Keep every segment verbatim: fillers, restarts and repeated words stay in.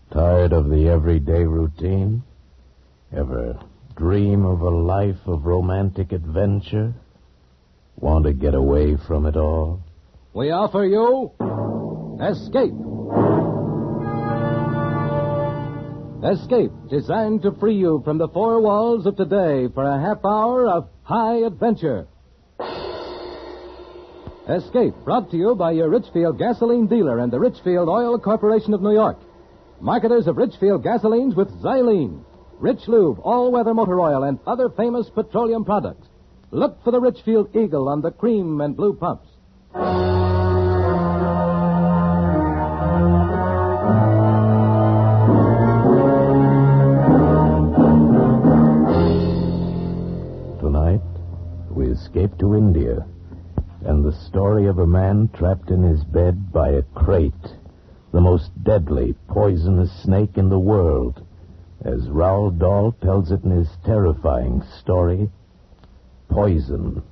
Tired of the everyday routine? Ever dream of a life of romantic adventure? Want to get away from it all? We offer you Escape. Escape, designed to free you from the four walls of today for a half hour of high adventure. Escape, brought to you by your Richfield gasoline dealer and the Richfield Oil Corporation of New York. Marketers of Richfield gasolines with Xylene, Rich Lube, all-weather motor oil, and other famous petroleum products. Look for the Richfield Eagle on the cream and blue pumps. Tonight, we escape to India, and the story of a man trapped in his bed by a crate, the most deadly, poisonous snake in the world, as Roald Dahl tells it in his terrifying story, Poison.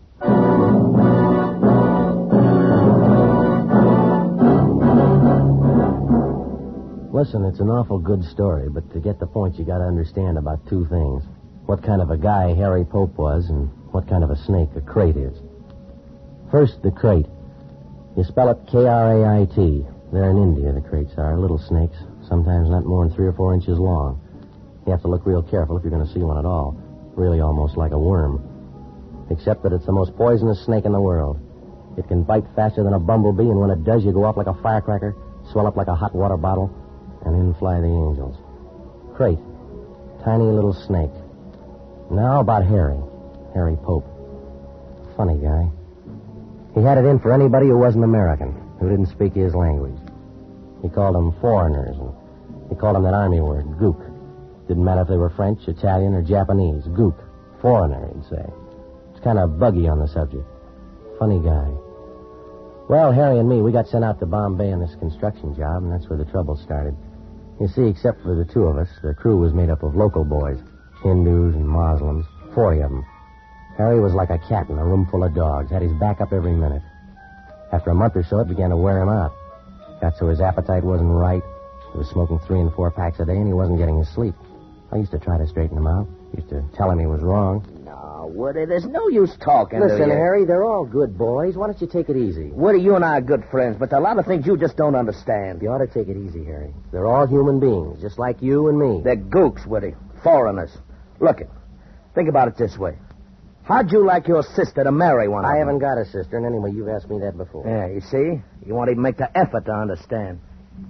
Listen, it's an awful good story, but to get the point, you got to understand about two things. What kind of a guy Harry Pope was and what kind of a snake a crate is. First, the crate. You spell it K R A I T. They're in India, the crates are. Little snakes, sometimes not more than three or four inches long. You have to look real careful if you're going to see one at all. Really almost like a worm. Except that it's the most poisonous snake in the world. It can bite faster than a bumblebee, and when it does, you go off like a firecracker, swell up like a hot water bottle, and in fly the angels. Crate. Tiny little snake. Now about Harry. Harry Pope. Funny guy. He had it in for anybody who wasn't American, who didn't speak his language. He called them foreigners, and he called them that army word, gook. Didn't matter if they were French, Italian, or Japanese. Gook. Foreigner, he'd say. It's kind of buggy on the subject. Funny guy. Well, Harry and me, we got sent out to Bombay on this construction job, and that's where the trouble started. You see, except for the two of us, the crew was made up of local boys. Hindus and Muslims. Forty of them. Harry was like a cat in a room full of dogs. Had his back up every minute. After a month or so, it began to wear him out. Got so his appetite wasn't right. He was smoking three and four packs a day, and he wasn't getting his sleep. I used to try to straighten him out. Used to tell him he was wrong. No, Woody, there's no use talking Listen, to you. Harry, they're all good boys. Why don't you take it easy? Woody, you and I are good friends, but there are a lot of things you just don't understand. You ought to take it easy, Harry. They're all human beings, just like you and me. They're gooks, Woody. Foreigners. Look it. Think about it this way. How'd you like your sister to marry one of I them? haven't got a sister, and anyway, you've asked me that before. Yeah, you see? You won't even make the effort to understand.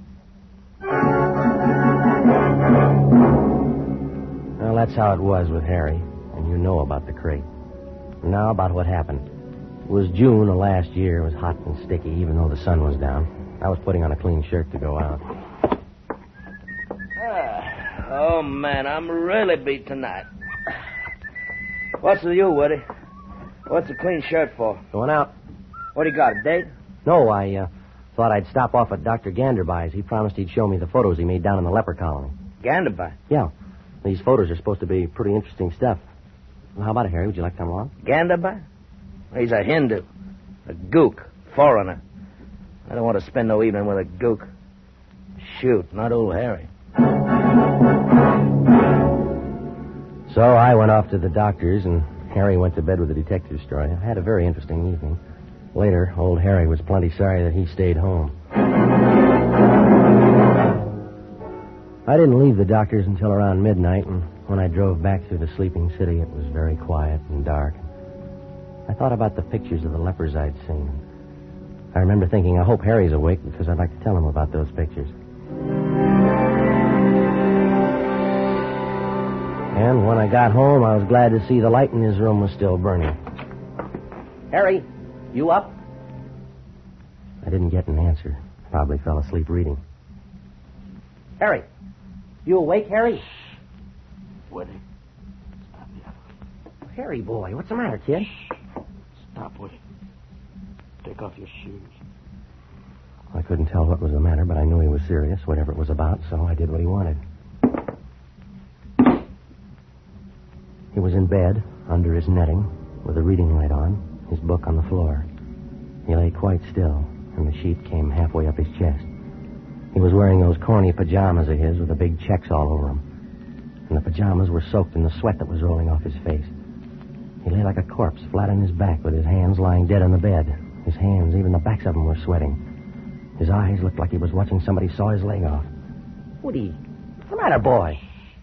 Well, that's how it was with Harry, and you know about the crate. Now about what happened. It was June of last year. It was hot and sticky, even though the sun was down. I was putting on a clean shirt to go out. Ah, oh, man, I'm really beat tonight. What's with you, Woody? What's a clean shirt for? Going out. What do you got, a date? No, I uh, thought I'd stop off at Doctor Ganderby's. He promised he'd show me the photos he made down in the leper colony. Ganderby? Yeah. These photos are supposed to be pretty interesting stuff. Well, how about it, Harry? Would you like to come along? Ganderby? He's a Hindu. A gook. Foreigner. I don't want to spend no evening with a gook. Shoot, not old Harry. So I went off to the doctor's, and Harry went to bed with a detective story. I had a very interesting evening. Later, old Harry was plenty sorry that he stayed home. I didn't leave the doctor's until around midnight, and when I drove back through the sleeping city, it was very quiet and dark. I thought about the pictures of the lepers I'd seen. I remember thinking, I hope Harry's awake, because I'd like to tell him about those pictures. And when I got home, I was glad to see the light in his room was still burning. Harry, you up? I didn't get an answer. Probably fell asleep reading. Harry, you awake, Harry? Woody, stop yet. Harry, boy, what's the matter, kid? Stop, Woody. Take off your shoes. I couldn't tell what was the matter, but I knew he was serious, whatever it was about, so I did what he wanted. He was in bed, under his netting, with a reading light on, his book on the floor. He lay quite still, and the sheet came halfway up his chest. He was wearing those corny pajamas of his with the big checks all over them. And the pajamas were soaked in the sweat that was rolling off his face. He lay like a corpse, flat on his back, with his hands lying dead on the bed. His hands, even the backs of them, were sweating. His eyes looked like he was watching somebody saw his leg off. Woody, what's the matter, boy?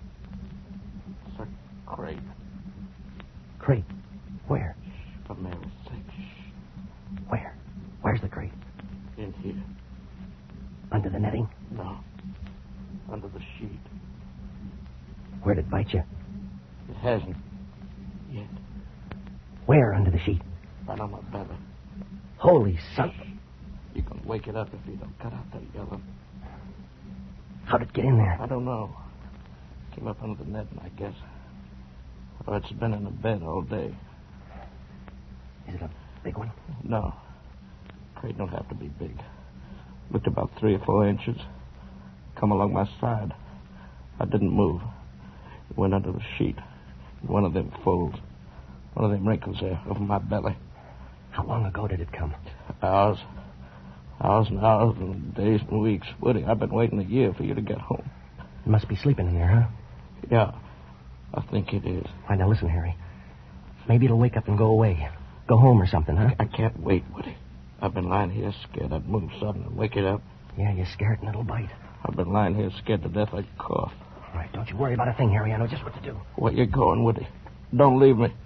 It's a crate. Crate? Where? For Mary's sake. Where? Where's the crate? In here. Under the netting? No. Under the sheet. Where'd it bite you? It hasn't. Yet. Where under the sheet? Right on my belly. Holy son. You can wake it up if you don't cut out that yellow. How'd it get in there? I don't know. Came up under the netting, I guess. Oh, it's been in the bed all day. Is it a big one? No. Crate don't have to be big. Looked about three or four inches. Come along my side. I didn't move. It went under the sheet. In one of them folds. One of them wrinkles there over my belly. How long ago did it come? Hours. Hours and hours and days and weeks. Woody, I've been waiting a year for you to get home. You must be sleeping in there, huh? Yeah. I think it is. All right, now listen, Harry. Maybe it'll wake up and go away. Go home or something, huh? I can't wait, Woody. I've been lying here scared I'd move sudden and wake it up. Yeah, you're scared and it'll bite. I've been lying here scared to death I'd cough. All right, don't you worry about a thing, Harry. I know just what to do. Where you going, Woody? Don't leave me.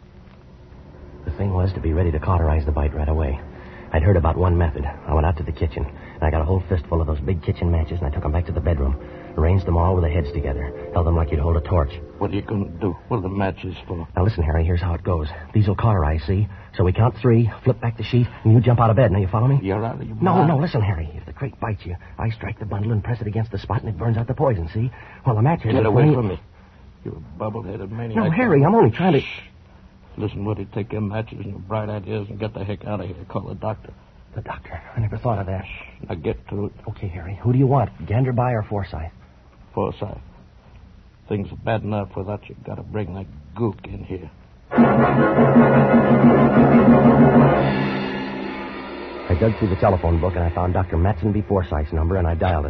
The thing was to be ready to cauterize the bite right away. I'd heard about one method. I went out to the kitchen, and I got a whole fistful of those big kitchen matches, and I took them back to the bedroom, arranged them all with the heads together, held them like you'd hold a torch. What are you going to do? What are the matches for? Now, listen, Harry, here's how it goes. These will cauterize, see? So we count three, flip back the sheet, and you jump out of bed. Now, you follow me? You're out of your No, mind. no, listen, Harry. If the crate bites you, I strike the bundle and press it against the spot, and it burns out the poison, see? Well, the matches... Get are away plenty- from me. You're a bubble-headed maniac. No, Harry, I'm only trying to... Shh. Listen, Woody, take your matches and your bright ideas and get the heck out of here. Call the doctor. The doctor. I never thought of that. Now get to it. Okay, Harry. Who do you want, Ganderby or Forsyth? Forsyth. Things are bad enough without you. Got to bring that gook in here. I dug through the telephone book, and I found Doctor Matson B. Forsyth's number, and I dialed it.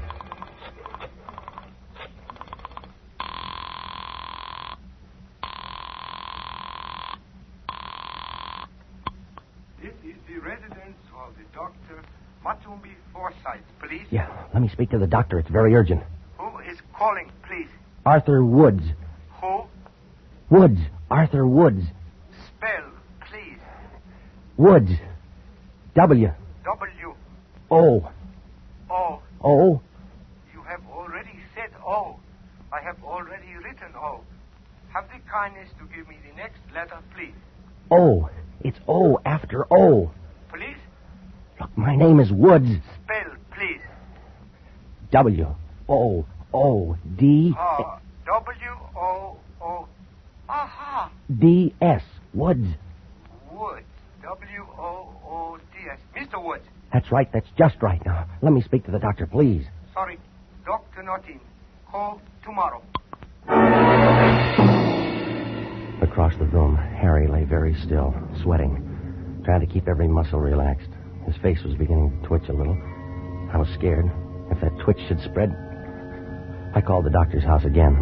This is the residence of the Doctor Matumbi Forsyth, please. Yeah, let me speak to the doctor. It's very urgent. Who is calling, please? Arthur Woods. Who? Woods. Arthur Woods. Spell, please. Woods. W. W. O. O. O. You have already said O. I have already written O. Have the kindness to give me the next letter, please. O. It's O after O. Please? Look, my name is Woods. Spell, please. W. O. O. D. Uh, W. O. O. Aha. D. S. Woods. Woods. W. O. O. D. S. Mister Woods. That's right. That's just right. Now, let me speak to the doctor, please. Sorry. Doctor not in. Call tomorrow. Across the room, Harry lay very still, sweating, trying to keep every muscle relaxed. His face was beginning to twitch a little. I was scared. If that twitch should spread... I called the doctor's house again.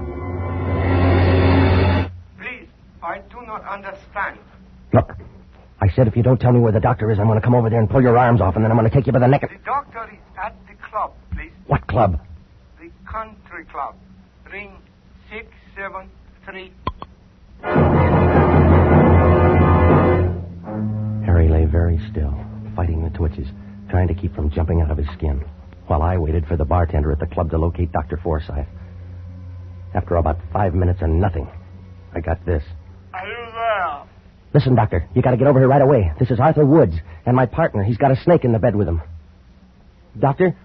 Please, I do not understand. Look, I said if you don't tell me where the doctor is, I'm going to come over there and pull your arms off, and then I'm going to take you by the neck and... The doctor is at the club, please. What club? The country club. Ring six seven three. Harry lay very still, fighting the twitches, trying to keep from jumping out of his skin, while I waited for the bartender at the club to locate Doctor Forsyth. After about five minutes and nothing, I got this. Are you there? Listen, Doctor, you got to get over here right away. This is Arthur Woods, and my partner. He's got a snake in the bed with him. Doctor?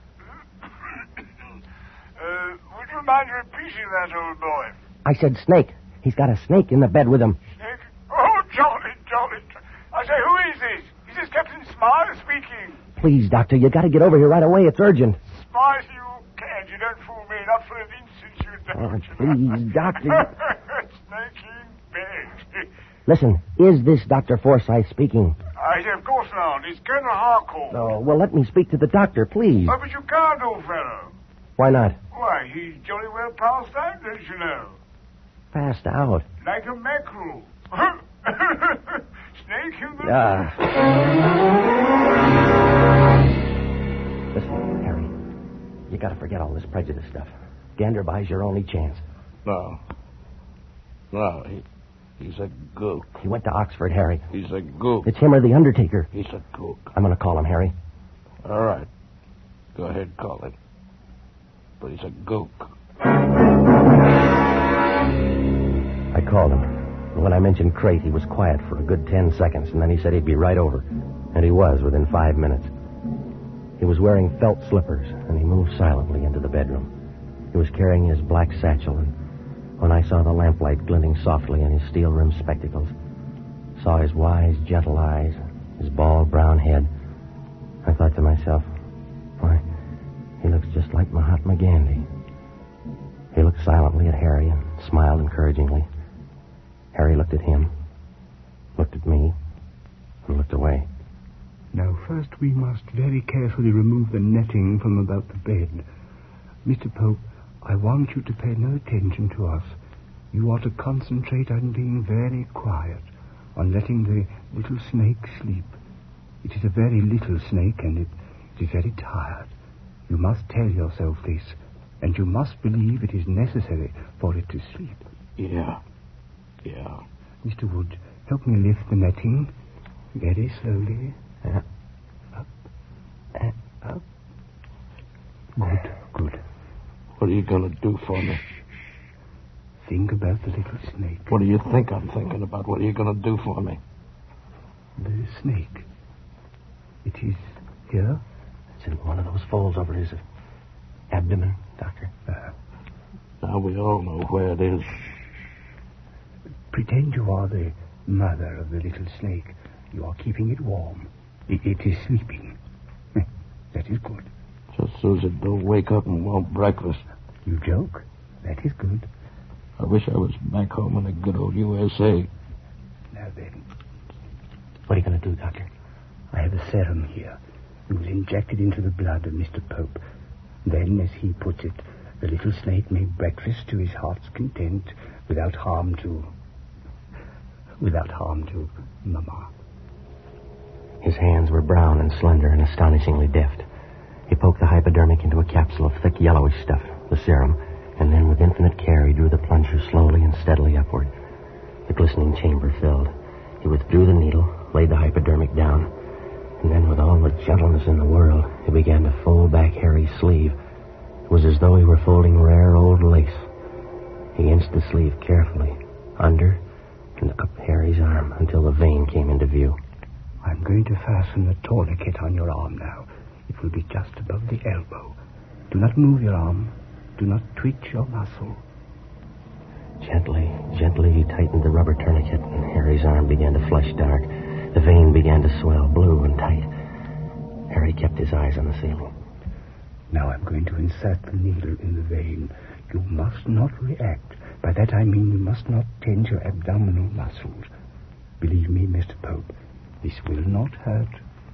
uh, would you mind repeating that, old boy? I said snake. He's got a snake in the bed with him. Snake? Oh, jolly, jolly. I say, who is this? Is this Captain Smile speaking? Please, Doctor, you got to get over here right away. It's urgent. Smile, you can't. You don't fool me. Not for an instant, you don't. Oh, please, Doctor. Snake in bed. Listen, is this Doctor Forsyth speaking? I say, of course not. It's Colonel Harcourt. Oh, well, let me speak to the doctor, please. Oh, but you can't, old fellow. Why not? Why, he's jolly well passed out, don't you know? Passed out. Like a mackerel. Snake in the... Ah. Listen, Harry, you gotta forget all this prejudice stuff. Gander buys your only chance. No. No, he, he's a gook. He went to Oxford, Harry. He's a gook. It's him or the Undertaker. He's a gook. I'm gonna call him, Harry. All right. Go ahead, call him. But he's a gook. I called him. And when I mentioned crate, he was quiet for a good ten seconds, and then he said he'd be right over. And he was within five minutes. He was wearing felt slippers, and he moved silently into the bedroom. He was carrying his black satchel, and when I saw the lamplight glinting softly in his steel-rimmed spectacles, saw his wise, gentle eyes, his bald brown head, I thought to myself, why, he looks just like Mahatma Gandhi. He looked silently at Harry and smiled encouragingly. Harry looked at him, looked at me, and looked away. Now, first we must very carefully remove the netting from about the bed. Mister Pope, I want you to pay no attention to us. You are to concentrate on being very quiet, on letting the little snake sleep. It is a very little snake, and it, it is very tired. You must tell yourself this, and you must believe it is necessary for it to sleep. Yeah. Yeah. Mister Wood, help me lift the netting very slowly. Yeah. Up and up. Good, good. What are you going to do for me? Think about the little snake. What do you think I'm thinking about? What are you going to do for me? The snake. It is here? It's in one of those folds over his abdomen, Doctor. Uh, now we all know where it is. Pretend you are the mother of the little snake. You are keeping it warm. It, it is sleeping. That is good. Just so as it don't wake up and want breakfast. You joke? That is good. I wish I was back home in the good old U S A. Now then. What are you going to do, Doctor? I have a serum here. You will inject it into the blood of Mister Pope. Then, as he puts it, the little snake may breakfast to his heart's content without harm to... without harm to Mama. His hands were brown and slender and astonishingly deft. He poked the hypodermic into a capsule of thick yellowish stuff, the serum, and then with infinite care he drew the plunger slowly and steadily upward. The glistening chamber filled. He withdrew the needle, laid the hypodermic down, and then with all the gentleness in the world, he began to fold back Harry's sleeve. It was as though he were folding rare old lace. He inched the sleeve carefully, under and up Harry's arm until the vein came into view. I'm going to fasten a tourniquet on your arm now. It will be just above the elbow. Do not move your arm. Do not twitch your muscle. Gently, gently he tightened the rubber tourniquet, and Harry's arm began to flush dark. The vein began to swell, blue and tight. Harry kept his eyes on the ceiling. Now I'm going to insert the needle in the vein. You must not react. By that I mean you must not tense your abdominal muscles. Believe me, Mister Pope, this will not hurt.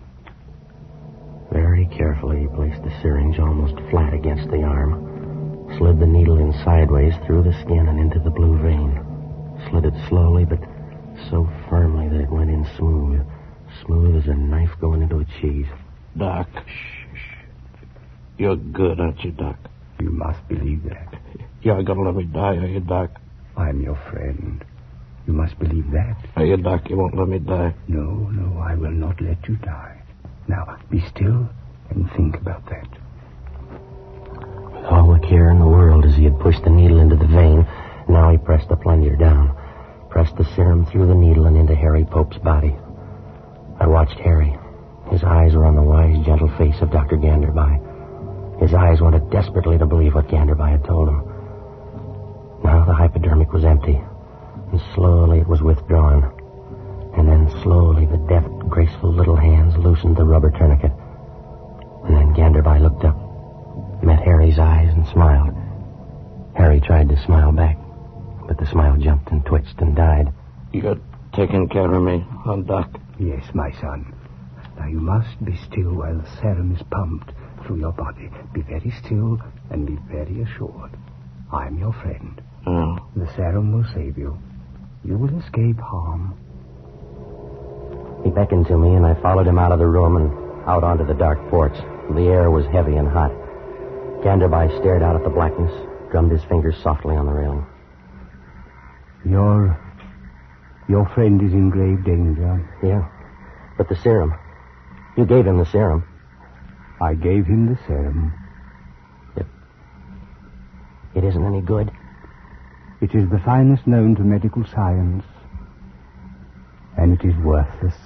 Very carefully he placed the syringe almost flat against the arm, slid the needle in sideways through the skin and into the blue vein, slid it slowly but so firmly that it went in smooth, smooth as a knife going into a cheese. Doc, shh, shh. You're good, aren't you, Doc? You must believe that. You're going to let me die, are you, Doc? I'm your friend. You must believe that. Are you, Doc? You won't let me die? No, no, I will not let you die. Now, be still and think about that. With all the care in the world as he had pushed the needle into the vein, now he pressed the plunger down, pressed the serum through the needle and into Harry Pope's body. I watched Harry. His eyes were on the wise, gentle face of Doctor Ganderby. His eyes wanted desperately to believe what Ganderby had told him. Now the hypodermic was empty, and slowly it was withdrawn. And then slowly the deft, graceful little hands loosened the rubber tourniquet. And then Ganderby looked up, met Harry's eyes, and smiled. Harry tried to smile back, but the smile jumped and twitched and died. You're taking care of me, huh, Doc? Yes, my son. Now you must be still while the serum is pumped through your body. Be very still and be very assured. I'm your friend. Oh. The serum will save you. You will escape harm. He beckoned to me, and I followed him out of the room and out onto the dark porch. The air was heavy and hot. Ganderby stared out at the blackness, drummed his fingers softly on the railing. Your... your friend is in grave danger. Yeah, but the serum. You gave him the serum. I gave him the serum. It... it isn't any good. It is the finest known to medical science. And it is worthless.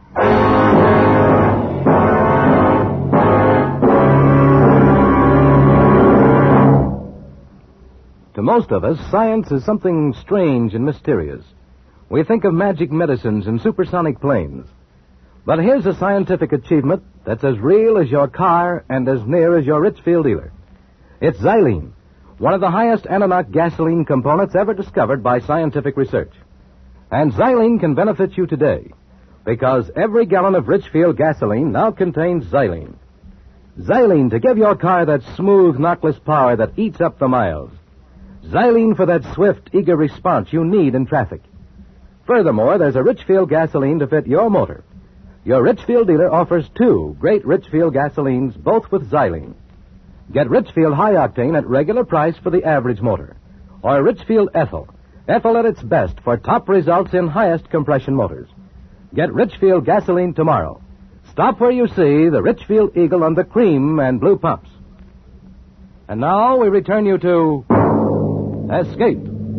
To most of us, science is something strange and mysterious. We think of magic medicines and supersonic planes. But here's a scientific achievement that's as real as your car and as near as your Richfield dealer. It's xylene, one of the highest anammox gasoline components ever discovered by scientific research. And xylene can benefit you today, because every gallon of Richfield gasoline now contains xylene. Xylene to give your car that smooth, knockless power that eats up the miles. Xylene for that swift, eager response you need in traffic. Furthermore, there's a Richfield gasoline to fit your motor. Your Richfield dealer offers two great Richfield gasolines, both with xylene. Get Richfield High Octane at regular price for the average motor. Or Richfield Ethyl. Ethyl at its best for top results in highest compression motors. Get Richfield gasoline tomorrow. Stop where you see the Richfield Eagle on the cream and blue pumps. And now we return you to Escape.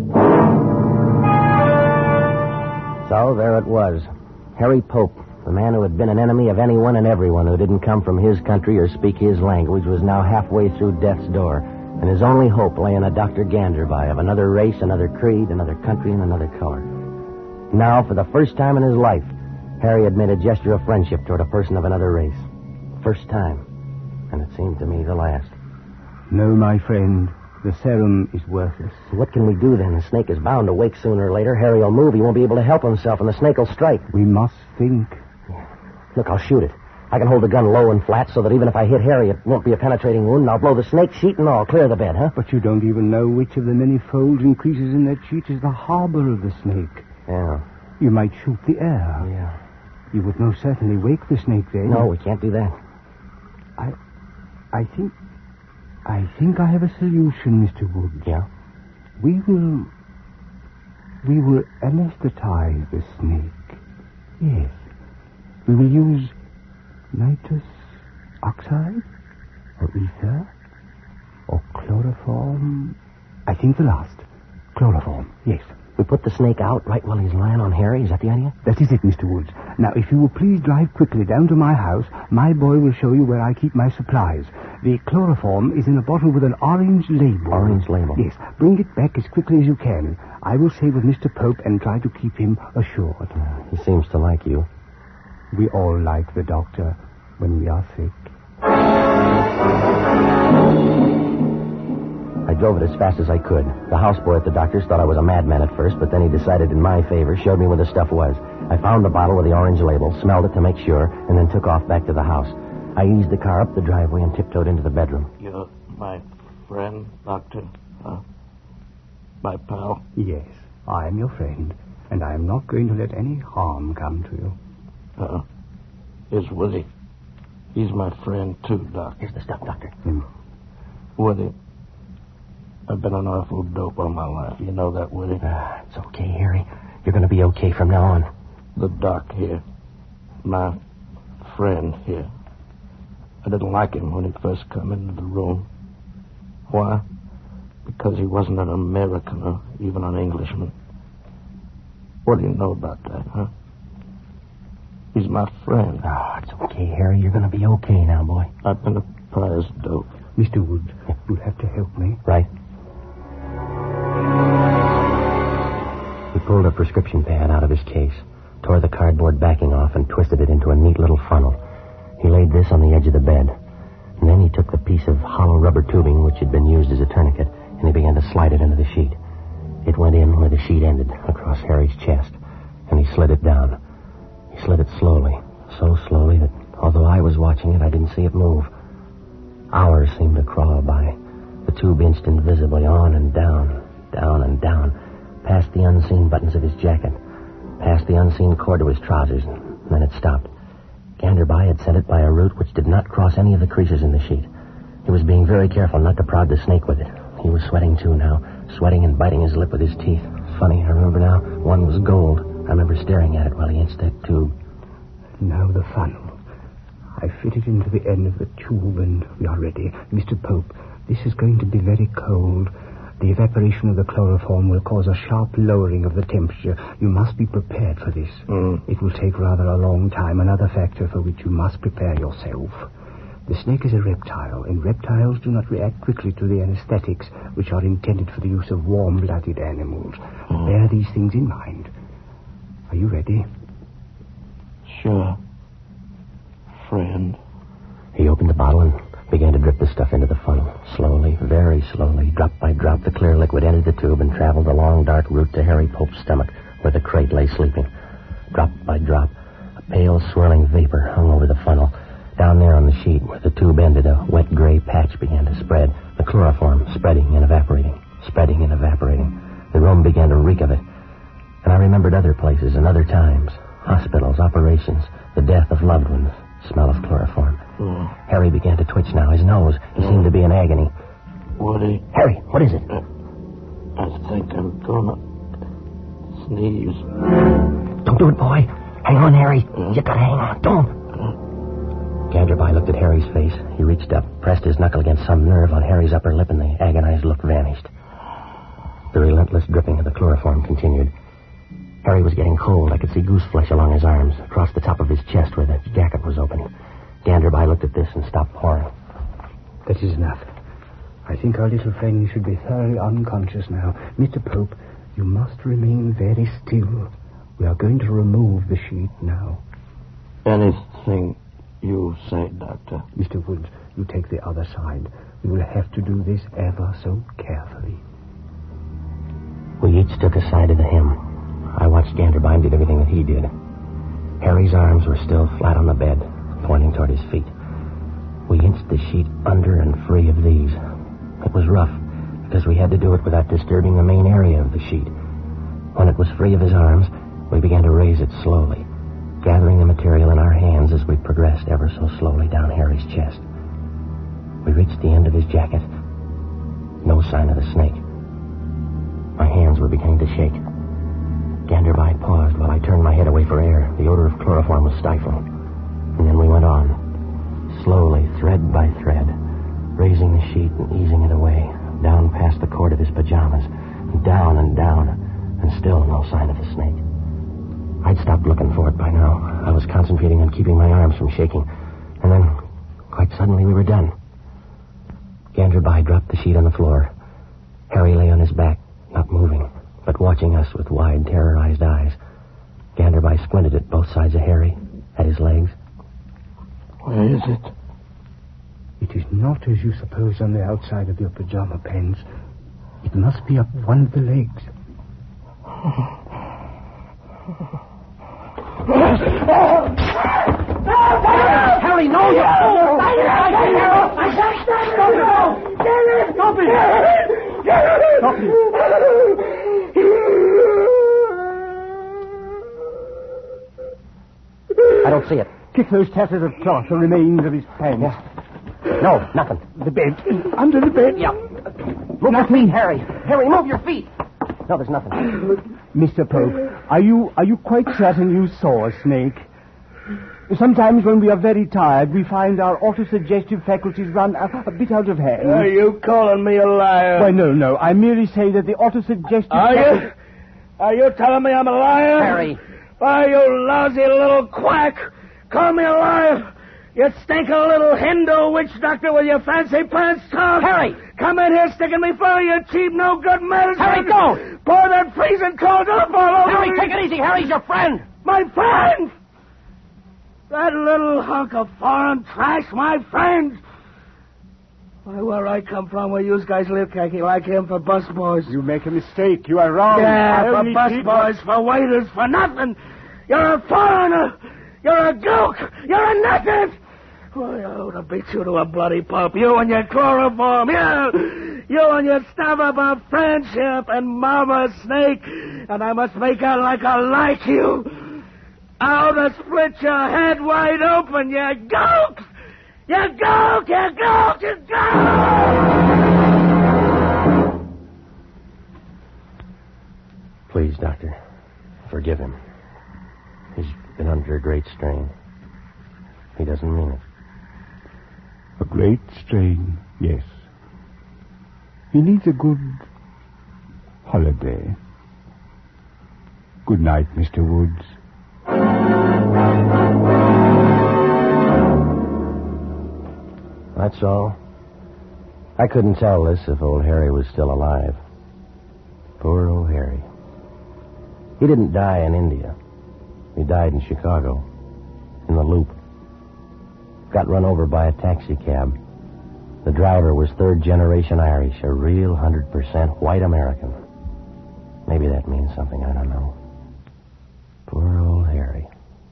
So there it was. Harry Pope, the man who had been an enemy of anyone and everyone who didn't come from his country or speak his language, was now halfway through death's door. And his only hope lay in a Doctor Ganderby of another race, another creed, another country, and another color. Now, for the first time in his life, Harry had made a gesture of friendship toward a person of another race. First time. And it seemed to me the last. No, my friend. The serum is worthless. What can we do then? The snake is bound to wake sooner or later. Harry will move. He won't be able to help himself, and the snake will strike. We must think. Look, I'll shoot it. I can hold the gun low and flat so that even if I hit Harry, it won't be a penetrating wound, and I'll blow the snake sheet and all. Clear the bed, huh? But you don't even know which of the many folds and creases in that sheet is the harbor of the snake. Yeah. You might shoot the air. Yeah. You would most certainly wake the snake then. No, we can't do that. I... I think... I think I have a solution, Mister Wood. Yeah? We will... We will anesthetize the snake. Yes. We will use nitrous oxide, or ether, or chloroform. I think the last. Chloroform, yes. We put the snake out right while he's lying on Harry? Is that the idea? That is it, Mister Woods. Now, if you will please drive quickly down to my house, my boy will show you where I keep my supplies. The chloroform is in a bottle with an orange label. Orange label? Yes. Bring it back as quickly as you can. I will stay with Mister Pope and try to keep him assured. Uh, he seems to like you. We all like the doctor when we are sick. I drove it as fast as I could. The houseboy at the doctor's thought I was a madman at first, but then he decided in my favor, showed me where the stuff was. I found the bottle with the orange label, smelled it to make sure, and then took off back to the house. I eased the car up the driveway and tiptoed into the bedroom. You're my friend, Doctor? Uh, my pal? Yes, I am your friend, and I am not going to let any harm come to you. Uh-uh. Here's Woody. He's my friend, too, Doc. Here's the stuff, Doctor. Mm. Woody, I've been an awful dope all my life. You know that, Woody? Uh, it's okay, Harry. You're going to be okay from now on. The doc here. My friend here. I didn't like him when he first come into the room. Why? Because he wasn't an American or even an Englishman. What do you know about that, huh? He's my friend. Oh, it's okay, Harry. You're going to be okay now, boy. I've been a prize dope. Mister Wood, you'll have to help me. Right. He pulled a prescription pad out of his case, tore the cardboard backing off, and twisted it into a neat little funnel. He laid this on the edge of the bed. And then he took the piece of hollow rubber tubing which had been used as a tourniquet, and he began to slide it into the sheet. It went in where the sheet ended, across Harry's chest, and he slid it down. He slid it slowly, so slowly that although I was watching it, I didn't see it move. Hours seemed to crawl by. The tube inched invisibly on and down, down and down, past the unseen buttons of his jacket, past the unseen cord to his trousers, and then it stopped. Ganderby had sent it by a route which did not cross any of the creases in the sheet. He was being very careful not to prod the snake with it. He was sweating, too, now, sweating and biting his lip with his teeth. Funny, I remember now, one was gold. I remember staring at it while he inched that tube. Now the funnel. I fit it into the end of the tube, and we are ready. Mister Pope, this is going to be very cold. The evaporation of the chloroform will cause a sharp lowering of the temperature. You must be prepared for this. Mm. It will take rather a long time, another factor for which you must prepare yourself. The snake is a reptile, and reptiles do not react quickly to the anesthetics which are intended for the use of warm-blooded animals. Mm. Bear these things in mind. Are you ready? Sure. Friend. He opened the bottle and began to drip the stuff into the funnel. Slowly, very slowly, drop by drop, the clear liquid entered the tube and traveled the long, dark route to Harry Pope's stomach, where the crate lay sleeping. Drop by drop, a pale, swirling vapor hung over the funnel. Down there on the sheet, where the tube ended, a wet gray patch began to spread, the chloroform spreading and evaporating, spreading and evaporating. The room began to reek of it. And I remembered other places and other times, hospitals, operations, the death of loved ones, smell of chloroform. Mm. Harry began to twitch now, his nose. He mm. seemed to be in agony. Woody. Harry, what is it? Uh, I think I'm gonna sneeze. Don't do it, boy. Hang on, Harry. Uh, you gotta hang on. Don't. Ganderby looked at Harry's face. He reached up, pressed his knuckle against some nerve on Harry's upper lip, and the agonized look vanished. The relentless dripping of the chloroform continued. Harry was getting cold. I could see goose flesh along his arms, across the top of his chest where the jacket was opening. Ganderby looked at this and stopped pouring. That is enough. I think our little friend should be thoroughly unconscious now. Mister Pope, you must remain very still. We are going to remove the sheet now. Anything you say, Doctor. Mister Woods, you take the other side. We will have to do this ever so carefully. We each took a side of the hymn. I watched Ganderby and did everything that he did. Harry's arms were still flat on the bed, pointing toward his feet. We inched the sheet under and free of these. It was rough, because we had to do it without disturbing the main area of the sheet. When it was free of his arms, we began to raise it slowly, gathering the material in our hands as we progressed ever so slowly down Harry's chest. We reached the end of his jacket. No sign of the snake. My hands were beginning to shake. Ganderby paused while I turned my head away for air. The odor of chloroform was stifling. And then we went on, slowly, thread by thread, raising the sheet and easing it away, down past the cord of his pajamas, and down and down, and still no sign of the snake. I'd stopped looking for it by now. I was concentrating on keeping my arms from shaking. And then, quite suddenly, we were done. Ganderby dropped the sheet on the floor. Harry lay on his back, not moving, but watching us with wide, terrorized eyes. Ganderby squinted at both sides of Harry, at his legs. Where is it? It is not as you suppose on the outside of your pajama pants. It must be up one of the legs. Harry, no! You... Stop it! Stop it! I don't see it. Kick those tatters of cloth, the remains of his pants. Yeah. No, nothing. The bed. Under the bed. Yeah. Move your feet, Harry. Harry, move your feet. No, there's nothing. Mister Pope, are you are you quite certain you saw a snake? Sometimes when we are very tired, we find our autosuggestive faculties run a, a bit out of hand. Are you calling me a liar? Why, no, no. I merely say that the autosuggestive Are faculties... you? Are you telling me I'm a liar? Harry. Why, you lousy little quack. Call me a liar. You stinking little Hindu witch doctor with your fancy pants talk. Harry! Come in here sticking me full of your cheap, no-good medicine. Harry, don't! Pour that freezing cold up all over Harry, me. take it easy. Harry's your friend. My friend? That little hunk of foreign trash, my friend? Why, where I come from, where you guys live, khaki, like him for busboys. You make a mistake. You are wrong. Yeah, I for only busboys, keep... for waiters, for nothing. You're a foreigner. You're a gook. You're a nothing. Why, I ought to beat you to a bloody pulp. You and your chloroform. You, you and your stuff about friendship and Mama Snake. And I must make out like I like you. I ought to split your head wide open, you gulks! You gulk! You gulk! You gulk! Please, Doctor, forgive him. He's been under a great strain. He doesn't mean it. A great strain, yes. He needs a good holiday. Good night, Mister Woods. That's all. I couldn't tell this if old Harry was still alive. Poor old Harry. He didn't die in India. He died in Chicago, in the Loop. Got run over by a taxi cab. The driver was third-generation Irish, a real one hundred percent white American. Maybe that means something, I don't know. Poor old Harry.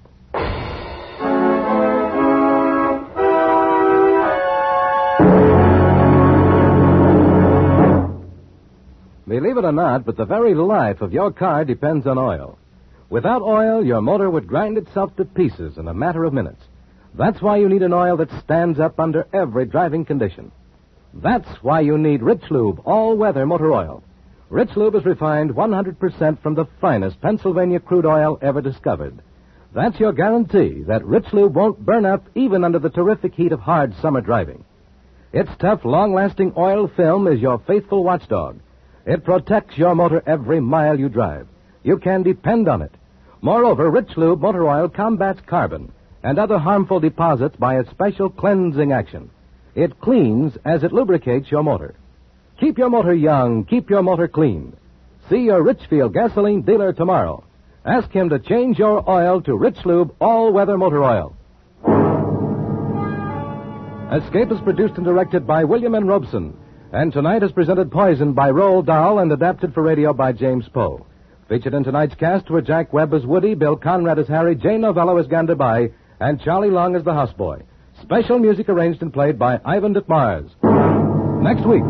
Believe it or not, but the very life of your car depends on oil. Without oil, your motor would grind itself to pieces in a matter of minutes. That's why you need an oil that stands up under every driving condition. That's why you need Rich Lube all-weather motor oil. Rich Lube is refined one hundred percent from the finest Pennsylvania crude oil ever discovered. That's your guarantee that Rich Lube won't burn up even under the terrific heat of hard summer driving. Its tough, long-lasting oil film is your faithful watchdog. It protects your motor every mile you drive. You can depend on it. Moreover, Rich Lube motor oil combats carbon and other harmful deposits by its special cleansing action. It cleans as it lubricates your motor. Keep your motor young. Keep your motor clean. See your Richfield gasoline dealer tomorrow. Ask him to change your oil to Rich Lube all-weather motor oil. Escape is produced and directed by William N. Robeson, and tonight is presented Poison by Roald Dahl and adapted for radio by James Poe. Featured in tonight's cast were Jack Webb as Woody, Bill Conrad as Harry, Jane Novello as Gandabai, and Charlie Long as the houseboy. Special music arranged and played by Ivan Ditmars. Next week.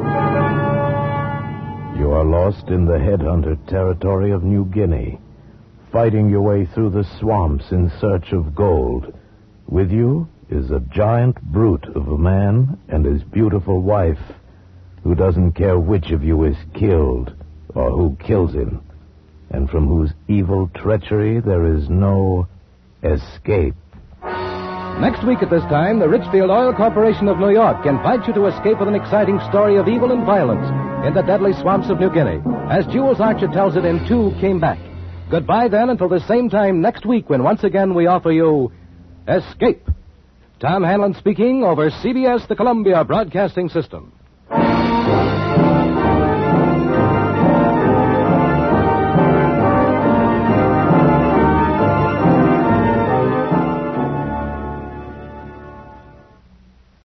You are lost in the headhunter territory of New Guinea, fighting your way through the swamps in search of gold. With you is a giant brute of a man and his beautiful wife, who doesn't care which of you is killed or who kills him, and from whose evil treachery there is no escape. Next week at this time, the Richfield Oil Corporation of New York invites you to escape with an exciting story of evil and violence in the deadly swamps of New Guinea, as Jules Archer tells it in Two Came Back. Goodbye, then, until the same time next week when once again we offer you Escape. Tom Hanlon speaking over C B S, the Columbia Broadcasting System.